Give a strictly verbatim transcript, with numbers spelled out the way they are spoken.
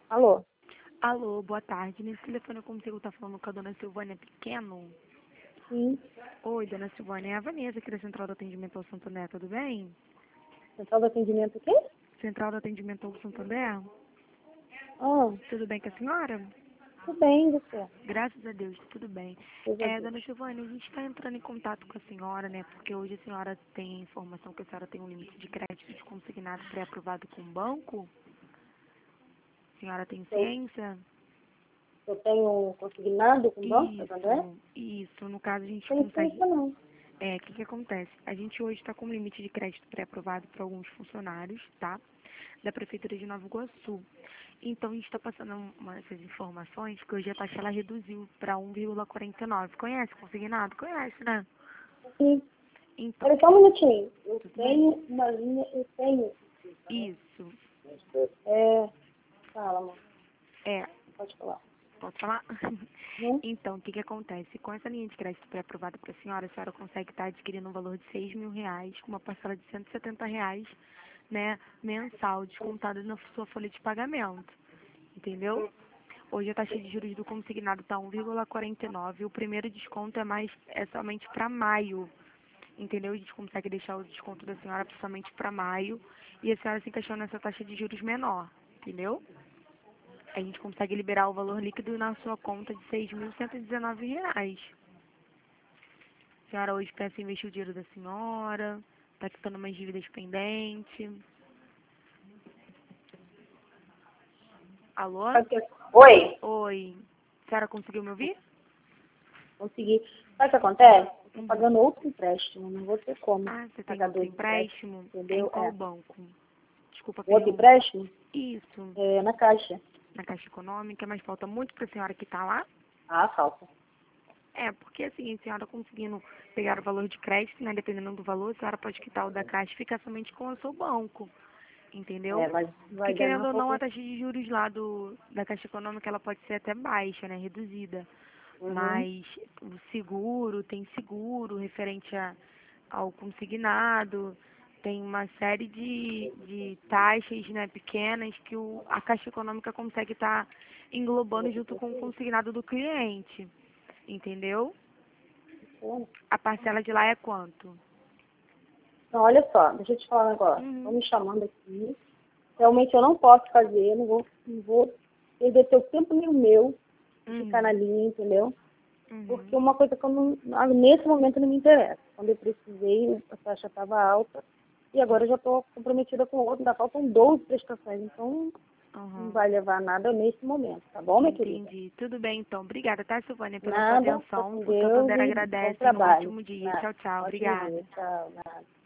Alô? Alô, boa tarde. Nesse telefone eu consigo estar falando com a dona Silvânia Pequeno? Sim. Oi, dona Silvânia, é a Vanessa aqui da Central do Atendimento ao Santander, tudo bem? Central do atendimento o quê? Central do Atendimento ao Santander? Ah, Tudo bem com a senhora? tudo bem, você? Graças a Deus, tudo bem. Deus a É, Deus. dona Silvânia, a gente está entrando em contato com a senhora, né? Porque hoje a senhora tem informação que a senhora tem um limite de crédito de consignado pré-aprovado com o banco? A senhora tem Eu, ciência? eu tenho consignado com o banco, tá vendo? Isso, isso. No caso, a gente Não tem consegue. ciência, não. É, o que que acontece? A gente hoje está com um limite de crédito pré-aprovado para alguns funcionários, tá? Da Prefeitura de Nova Iguaçu. Então, a gente está passando uma, essas informações que hoje a taxa ela reduziu para um vírgula quarenta e nove. Conhece consignado? Conhece, né? Sim. Então, Espera só um minutinho. Eu tudo bem? tenho uma linha, eu tenho. Isso. É, fala, amor. É, Pode falar. posso falar? Uhum. Então, o que que acontece? Com essa linha de crédito pré-aprovada para a senhora, a senhora consegue estar adquirindo um valor de seis mil reais, com uma parcela de cento e setenta reais, né, mensal, descontada na sua folha de pagamento. Entendeu? Hoje a taxa de juros do consignado está um vírgula quarenta e nove. O primeiro desconto é mais é somente para maio. Entendeu? A gente consegue deixar o desconto da senhora somente para maio e a senhora se encaixando nessa taxa de juros menor. Entendeu? A gente consegue liberar o valor líquido na sua conta de seis mil cento e dezenove reais. A senhora hoje pensa em investir o dinheiro da senhora, está quitando umas dívidas pendentes. Alô? Sabe o que- Oi? Oi. A senhora conseguiu me ouvir? Consegui. Sabe o que acontece? Eu tô Uhum. pagando outro empréstimo. Não vou ter como Ah, você tem pagar outro dois empréstimos, empréstimo? É em entendeu? qual É. banco? Desculpa a O outro pergunta. empréstimo Isso, é na Caixa. na Caixa Econômica, mas falta muito para a senhora que está lá? Ah, falta. É, porque assim, a senhora conseguindo pegar o valor de crédito, né, dependendo do valor, a senhora pode quitar o da Caixa e ficar somente com o seu banco, entendeu? É, mas Porque vai querendo ganhar ou não, a pouco. taxa de juros lá do, da Caixa Econômica, ela pode ser até baixa, né, reduzida. Uhum. Mas o seguro, tem seguro referente a, ao consignado, tem uma série de, de taxas, né, pequenas que o, a Caixa Econômica consegue estar englobando junto com o consignado do cliente, entendeu? A parcela de lá é quanto? Então, olha só, deixa eu te falar um negócio. Estão Uhum, me chamando aqui. Realmente eu não posso fazer, não vou, não vou perder teu tempo nem o meu de ficar na uhum, linha, entendeu? Porque uhum. uma coisa que eu não, ah, nesse momento não me interessa. Quando eu precisei, a taxa estava alta e agora eu já estou comprometida com o outro, ainda faltam doze prestações, então não Uhum. vai levar nada nesse momento, tá bom, minha querida? Entendi. Tudo bem, então. Obrigada, tá, Silvânia, pela sua Nada, fica atenção. com O Deus Santander e bom agradece. Um trabalho. ótimo dia. Nada. Tchau, tchau. Ótimo Obrigada. dia, tchau, nada.